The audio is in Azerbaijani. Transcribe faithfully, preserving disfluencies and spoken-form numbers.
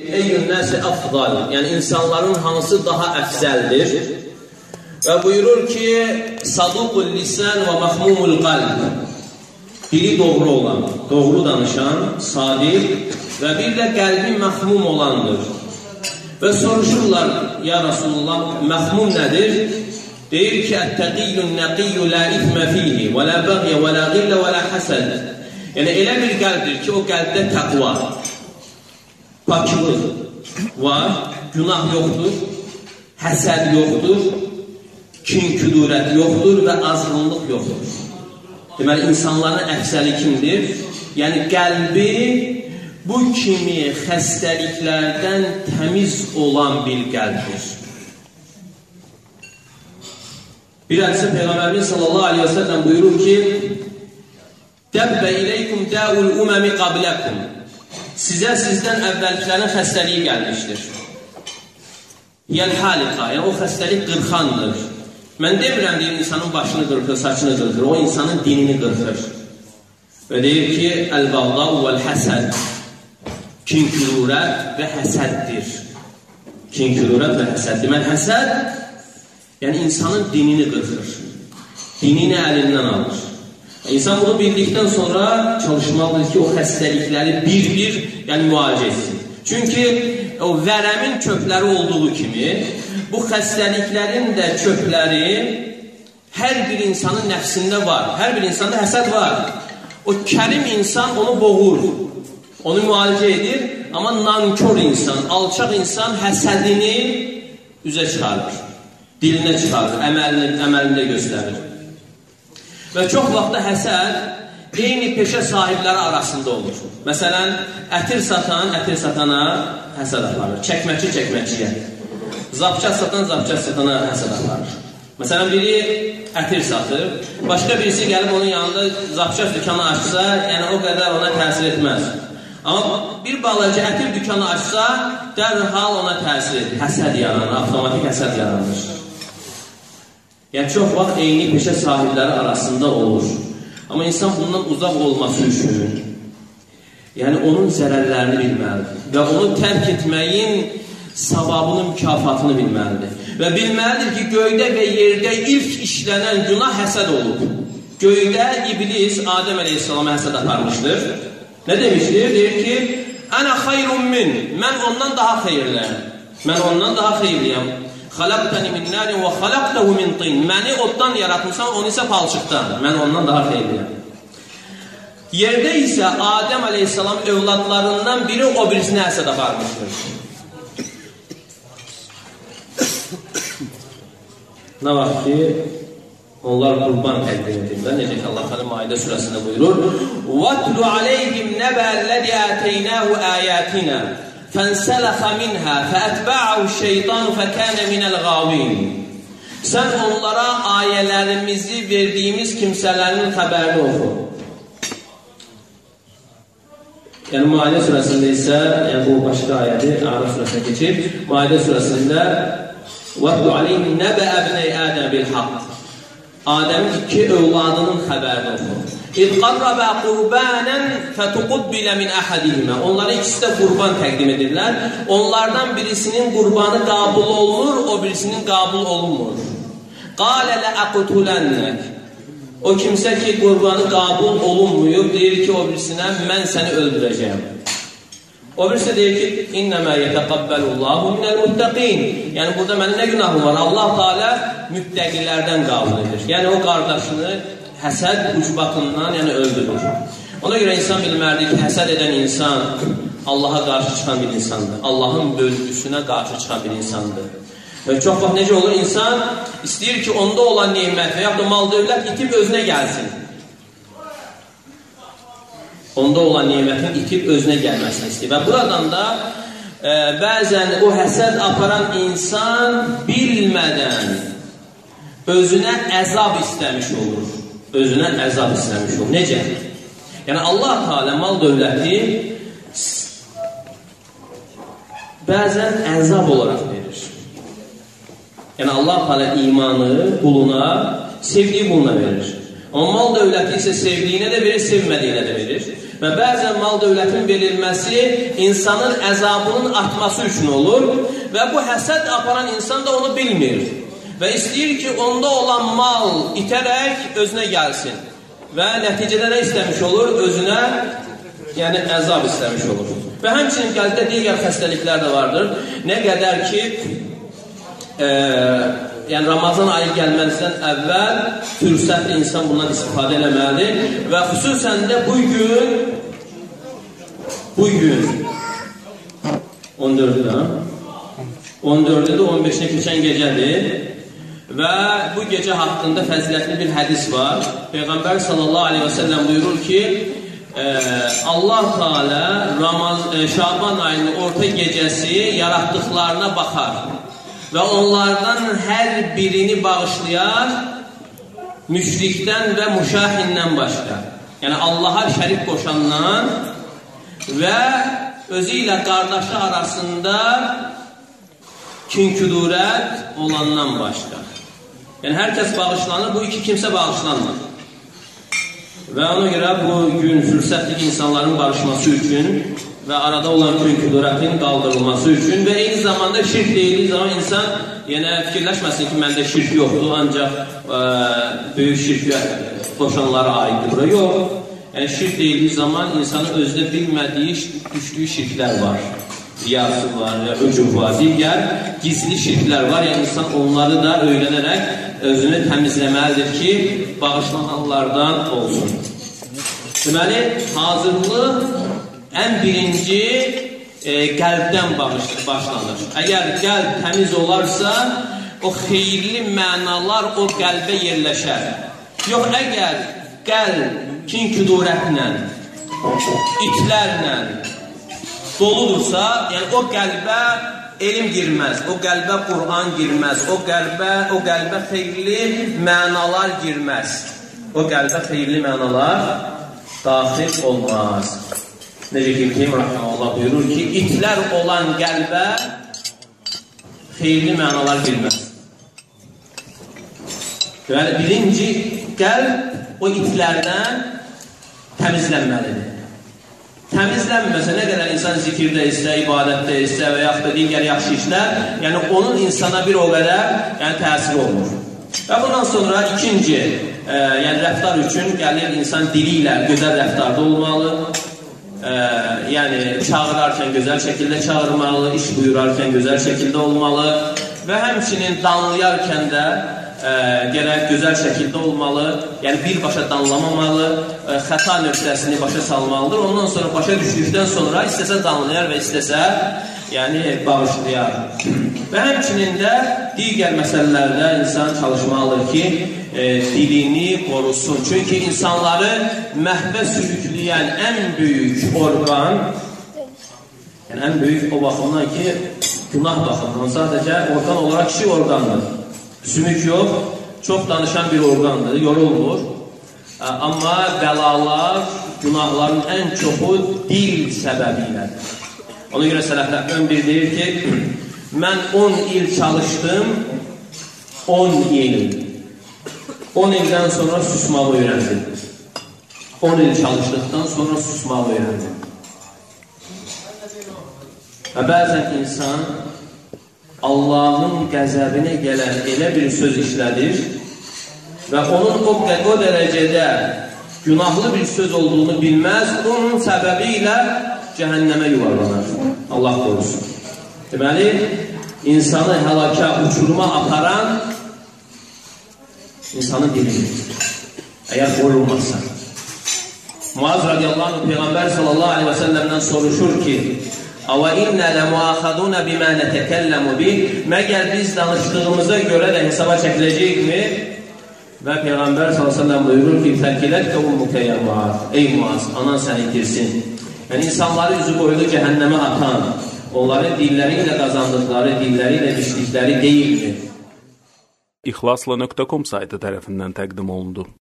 Eyyün nəsi əfdal, yəni insanların hansı daha əfzəldir? Və buyurur ki, saduqul lisan və mahmumul qalb. Biri doğru olan, doğru danışan, sadiq və bir də qəlbi mahmum olandır. Və soruşurlar, ya Rasulullah, mahmum nədir? Deyir ki, ət-təqiyyun nəqiyyü la ithmə fihi, və la bəğyə, və la qillə, və la həsəd. Yəni, elə bir qəlbdir ki, o qəlbdə təqva, pakılıq var, günah yoxdur, həsəd yoxdur, kin-küdurət yoxdur və azğınlıq yoxdur. Deməli, insanların əfsəli kimdir? Yəni, qəlbi bu kimi xəstəliklərdən təmiz olan bir qəlbdir. Bir hədisi Peyğəmbərimiz sallallahu aleyhi və səlləm buyurur ki, Dəbbə iləykum dəul uməmi qabləkum. Sizə sizdən əvvəlkilərin xəstəliyi gəlmişdir. Yəni, haliqa, yəni o xəstəlik qırxandır. Mən demirəm, deyir, insanın başını qırxır, saçını qırxır, o insanın dinini qırxır. Və deyir ki, əl-bağdav vəl-həsəd, kin-kürurət və həsəddir. Kin-kürurət və həsəd. Deməli, həsəd, yəni insanın dinini qırxır, dinini əlindən alır. İnsan bunu bildikdən sonra çalışmalıdır ki, o xəstəlikləri bir-bir, yəni müalicə etsin. Çünki o vərəmin kökləri olduğu kimi, bu xəstəliklərin də kökləri hər bir insanın nəfsində var. Hər bir insanda həsəd var. O kərim insan onu boğur, onu müalicə edir, amma nankör insan, alçaq insan həsədini üzə çıxarır, dilinə çıxarır, əməlində, əməlində göstərir. Və çox vaxtda həsəd eyni peşə sahibləri arasında olur. Məsələn, ətir satan, ətir satana həsəd aparır. Çəkməçi çəkməçiyə. Zapçat satan, zapçat satana həsəd aparır. Məsələn, biri ətir satır, başqa birisi gəlib onun yanında zapçat dükkanı açsa, yəni o qədər ona təsir etməz. Amma bir balaca ətir dükkanı açsa, dərhal ona təsir edir. Həsəd yaranır, avtomatik həsəd yaranır. Yəni, çox vaxt eyni peşə sahibləri arasında olur. Amma insan bundan uzaq olması üçün, yəni onun zərərlərini bilməlidir və onu tərk etməyin savabını, mükafatını bilməlidir. Və bilməlidir ki, göydə və yerdə ilk işlənən günah həsəd olub. Göydə iblis Adəm əleyhissalama həsəd aparmışdır. Nə demişdir? Deyir ki, Ənə xayrun min, mən ondan daha xeyirliyəm. Mən ondan daha xeyirliyəm. Xalaqtəni min nərin və xalaqtəhu min tin. Məni oddan yaratmışsan, onu isə palçıqdan. Mən ondan daha xeyirliyəm. Yerdə isə Adəm əleyhissalam övladlarından biri o birisinə həsəd aparmışdır. Nə var ki, onlar qurban təqdim edirlər. Necə ki, Allah Teala Maidə surəsində buyurur: "Vatlu aleyhim nəbə'llezî ətəynâhu âyâtinâ." فَانْسَلَخَ مِنْهَا فَأَتْبَعَهُ الشَّيْطَانُ فَكَانَ مِنَ الْغَاوِينَ. Sən onlara ayələrimizi verdiyimiz kimsələrin xəbərini oxu. Yəni, Maidə surəsində isə, yəni bu başqa ayədir, Ərəf surəsində keçir. Maidə surəsində وَاتْلُ عَلَيْهِمْ نَبَأَ ابْنَيْ آدَمَ بِالْحَقِّ. Adəmin iki övladının xəbərini oxu. İz qarraba qurbanan fatuqbila min ahadihima. Onlara ikisi də qurban təqdim edirlər. Onlardan birisinin qurbanı qəbul olunur, o birisinin qəbul olunmur. Qala la aqtulannak. O kimsə ki qurbanı qəbul olunmuyor, deyir ki o birisinə mən səni öldürəcəyəm. O birisi deyir ki innama yetaqabbalullahu minel muttaqin. Yəni burada mənim nə günahım var? Allah Teala müttəqilərdən qəbul edir. Yəni o qardaşını həsəd ucbatından, yəni öldürür. Ona görə insan bilməlidir ki, həsəd edən insan Allaha qarşı çıxan bir insandır. Allahın bölgüsünə qarşı çıxan bir insandır. Və çox vaxt necə olur? İnsan istəyir ki, onda olan neymət və yaxud da mal dövlət itib özünə gəlsin. Onda olan neymətin itib özünə gəlməsini istəyir. Və buradan da e, bəzən o həsəd aparan insan bilmədən özünə əzab istəmiş olur. Özünə əzab istəmiş olur. Necə? Yəni, Allah Teala mal dövləti bəzən əzab olaraq verir. Yəni, Allah Teala imanı quluna, sevdiyi quluna verir. Amma mal dövləti isə sevdiyinə də verir, sevmədiyinə də verir. Və bəzən mal dövlətin verilməsi insanın əzabının artması üçün olur və bu həsəd aparan insan da onu bilmir və istəyir ki, onda olan mal itərək özünə gəlsin və nəticədə nə istəmiş olur? Özünə, yəni əzab istəmiş olur. Və həmçinin qəlbdə digər xəstəliklər də vardır. Nə qədər ki, e, yəni Ramazan ayı gəlməsindən əvvəl fürsətlə insan bundan istifadə eləməlidir və xüsusən də bu gün bu gün on dördüdə on dördüdə on beşinə keçən gecədir və bu gecə haqqında fəzilətli bir hədis var. Peyğəmbər sallallahu aleyhi və səlləm buyurur ki, e, Allah Teala Ramaz e, Şaban ayının orta gecəsi yaratdıqlarına baxar və onlardan hər birini bağışlayar müşrikdən və müşahindən başqa. Yəni Allaha şərik qoşandan və özü ilə qardaşı arasında kinküdurət olandan başqa. Yəni hər kəs bağışlanır, bu iki kimsə bağışlanmır. Və ona görə bu gün fürsətlik insanların barışması üçün və arada olan kinküdurətin qaldırılması üçün və eyni zamanda şirk deyildiyi zaman insan yenə fikirləşməsin ki, məndə şirk yoxdur, ancaq ə, böyük şirkə qoşanlara aiddir bura. Yox. Yəni şirk deyildiyi zaman insanın özdə bilmədiyi, düşdüyü şirklər var. Riyası var, öcüb var, digər gizli şirklər var. Yəni insan onları da öyrənərək özünü təmizləməlidir ki, bağışlananlardan olsun. Deməli, hazırlıq ən birinci e, qəlbdən başlanır. Əgər qəlb təmiz olarsa, o xeyirli mənalar o qəlbə yerləşər. Yox, əgər qəlb kin-küdurətlə, itlərlə doludursa, yəni o qəlbə elm girməz, o qəlbə Qur'an girməz, o qəlbə, o qəlbə xeyirli mənalar girməz. O qəlbə xeyirli mənalar daxil olmaz. Necə ki, İbn Rəhməllah buyurur ki, itlər olan qəlbə xeyirli mənalar girməz. Yəni, birinci qəlb o itlərdən təmizlənməlidir. Təmizlənməsə, nə qədər insan zikirdə isə, ibadətdə isə və yaxud da digər yaxşı işlər, yəni onun insana bir o qədər yəni, təsiri olmur. Və bundan sonra ikinci, e, yəni rəftar üçün gəlir insan dili ilə gözəl rəftarda olmalı, e, yəni çağırarkən gözəl şəkildə çağırmalı, iş buyurarkən gözəl şəkildə olmalı və həmçinin danlayarkən də Ə, gərək gözəl şəkildə olmalı, yəni birbaşa danlamamalı, ə, xəta nöqtəsini başa salmalıdır. Ondan sonra başa düşdükdən sonra istəsə danlayar və istəsə yəni bağışlayar. Və həmçinin də digər məsələlərdə insan çalışmalıdır ki, e, dilini qorusun. Çünki insanları məhvə sürükləyən ən böyük orqan, yəni ən böyük o baxımdan ki, günah baxımdan sadəcə orqan olaraq kişi orqandır. Sümük yox, çox danışan bir orqandır, yorulmur. Amma bəlalar, günahların ən çoxu dil səbəbi ilədir. Ona görə sələflərdən biri deyir ki, mən on il çalışdım, on il. on ildən sonra susmağı öyrəndim. on il çalışdıqdan sonra susmağı öyrəndim. Və bəzən insan Allahın qəzəbinə gələn elə bir söz işlədir və onun o, o dərəcədə günahlı bir söz olduğunu bilməz, onun səbəbi ilə cəhənnəmə yuvarlanar. Allah qorusun. Deməli, insanı həlaka, uçuruma aparan insanın dilidir. Əgər qorulmazsa. Muaz radiyallahu anh, Peyğəmbər sallallahu aleyhi və səlləmdən soruşur ki, Əvə innə ləmuəxədunə bimə nətəkəlləmu bih, məgər biz danışdığımıza görə də hesaba çəkiləcəkmi? Və Peyğəmbər sallallahu aleyhi və səlləm buyurur ki, fəkilətə ummukə ya Muaz, ey Muaz, anan səni itirsin. Yəni, insanları üzü qoyulu cəhənnəmə atan, onların dilləri ilə qazandıqları, dilləri ilə biçdikləri deyildir. İxlasla nöqtə com saytı tərəfindən təqdim olundu.